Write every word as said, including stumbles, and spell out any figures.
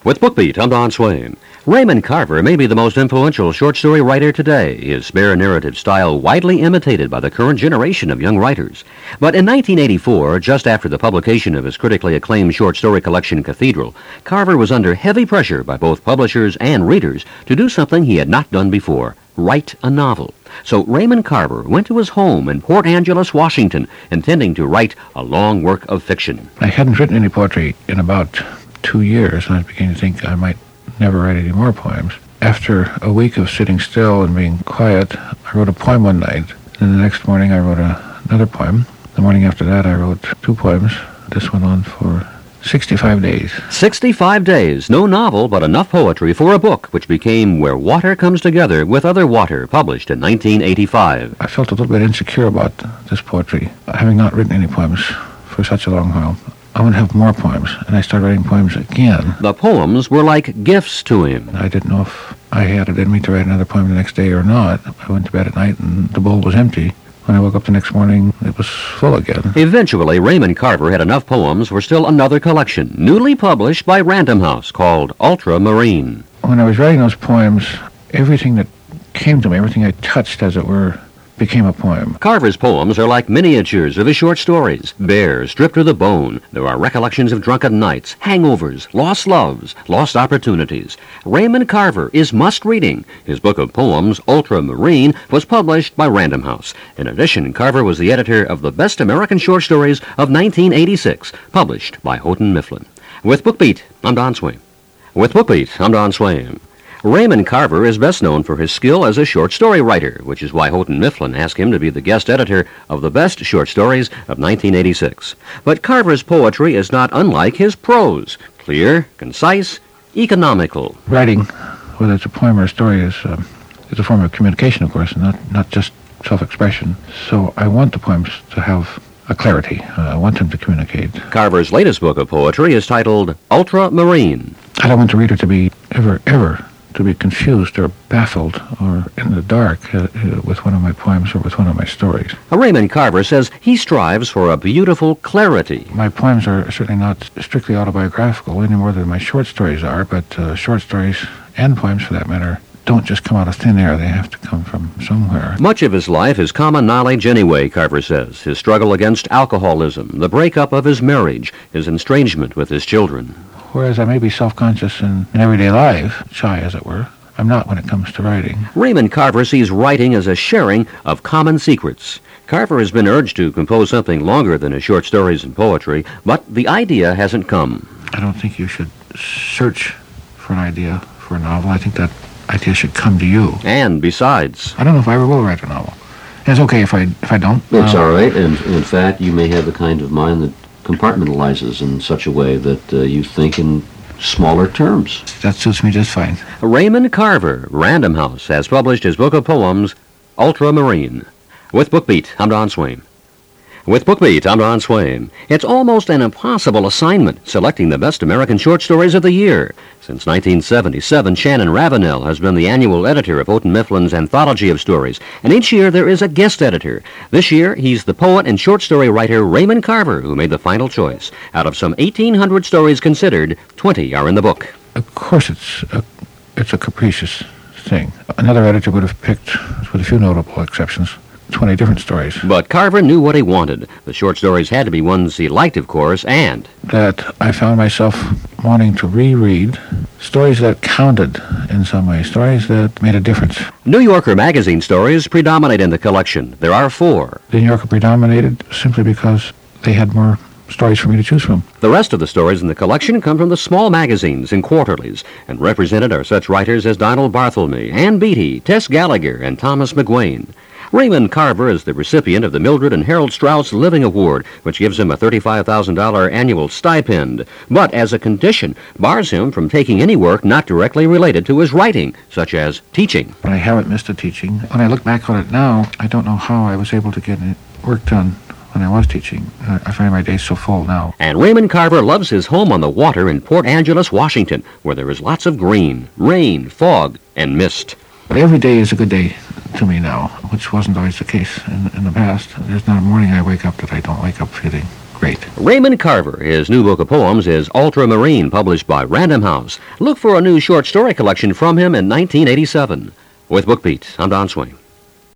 With BookBeat, I'm Don Swain. Raymond Carver may be the most influential short story writer today, his spare narrative style widely imitated by the current generation of young writers. But in nineteen eighty-four, just after the publication of his critically acclaimed short story collection Cathedral, Carver was under heavy pressure by both publishers and readers to do something he had not done before, write a novel. So Raymond Carver went to his home in Port Angeles, Washington, intending to write a long work of fiction. I hadn't written any poetry in about two years, and I was beginning to think I might never write any more poems. After a week of sitting still and being quiet, I wrote a poem one night. Then the next morning I wrote a, another poem. The morning after that I wrote two poems. This went on for sixty-five days. sixty-five days, no novel, but enough poetry for a book, which became Where Water Comes Together with Other Water, published in nineteen eighty-five. I felt a little bit insecure about this poetry, having not written any poems for such a long while. I want to have more poems, and I started writing poems again. The poems were like gifts to him. I didn't know if I had it in me to write another poem the next day or not. I went to bed at night, and the bowl was empty. When I woke up the next morning, it was full again. Eventually, Raymond Carver had enough poems for still another collection, newly published by Random House, called Ultramarine. When I was writing those poems, everything that came to me, everything I touched, as it were, became a poem. Carver's poems are like miniatures of his short stories, bare, stripped to the bone. There are recollections of drunken nights, hangovers, lost loves, lost opportunities. Raymond Carver is must-reading. His book of poems, Ultramarine, was published by Random House. In addition, Carver was the editor of the Best American Short Stories of nineteen eighty-six, published by Houghton Mifflin. With BookBeat, I'm Don Swain. With BookBeat, I'm Don Swain. Raymond Carver is best known for his skill as a short story writer, which is why Houghton Mifflin asked him to be the guest editor of the Best Short Stories of nineteen eighty-six. But Carver's poetry is not unlike his prose, clear, concise, economical. Writing, whether it's a poem or a story, is, uh, is a form of communication, of course, and not, not just self-expression. So I want the poems to have a clarity. Uh, I want them to communicate. Carver's latest book of poetry is titled Ultramarine. I don't want the reader to be ever, ever to be confused or baffled or in the dark uh, uh, with one of my poems or with one of my stories. Raymond Carver says he strives for a beautiful clarity. My poems are certainly not strictly autobiographical any more than my short stories are, but uh, short stories and poems, for that matter, don't just come out of thin air. They have to come from somewhere. Much of his life is common knowledge anyway, Carver says. His struggle against alcoholism, the breakup of his marriage, his estrangement with his children. Whereas I may be self-conscious in, in everyday life, shy as it were, I'm not when it comes to writing. Raymond Carver sees writing as a sharing of common secrets. Carver has been urged to compose something longer than his short stories and poetry, but the idea hasn't come. I don't think you should search for an idea for a novel. I think that idea should come to you. And besides, I don't know if I ever will write a novel. And it's okay if I if I don't. It's uh, all right, and in fact, you may have the kind of mind that compartmentalizes in such a way that uh, you think in smaller terms. That suits me just fine. Raymond Carver, Random House, has published his book of poems, Ultramarine. With BookBeat, I'm Don Swain. With BookBeat, I'm Don Swain. It's almost an impossible assignment, selecting the best American short stories of the year. Since nineteen seventy-seven, Shannon Ravenel has been the annual editor of Houghton Mifflin's Anthology of Stories, and each year there is a guest editor. This year, he's the poet and short story writer Raymond Carver who made the final choice. Out of some eighteen hundred stories considered, twenty are in the book. Of course, it's a, it's a capricious thing. Another editor would have picked, with a few notable exceptions, twenty different stories. But Carver knew what he wanted. The short stories had to be ones he liked, of course, and that I found myself wanting to reread stories that counted in some way, stories that made a difference. New Yorker magazine stories predominate in the collection. There are four. The New Yorker predominated simply because they had more stories for me to choose from. The rest of the stories in the collection come from the small magazines and quarterlies, and represented are such writers as Donald Barthelme, Ann Beattie, Tess Gallagher, and Thomas McGuane. Raymond Carver is the recipient of the Mildred and Harold Strauss Living Award, which gives him a thirty-five thousand dollars annual stipend, but as a condition bars him from taking any work not directly related to his writing, such as teaching. But I haven't missed a teaching. When I look back on it now, I don't know how I was able to get work done when I was teaching. I find my days so full now. And Raymond Carver loves his home on the water in Port Angeles, Washington, where there is lots of green, rain, fog, and mist. But every day is a good day to me now, which wasn't always the case in, in the past. There's not a morning I wake up that I don't wake up feeling Great. Raymond Carver, his new book of poems is Ultramarine, published by Random House. Look for a new short story collection from him in nineteen eighty-seven. With BookBeat, I'm Don Swain.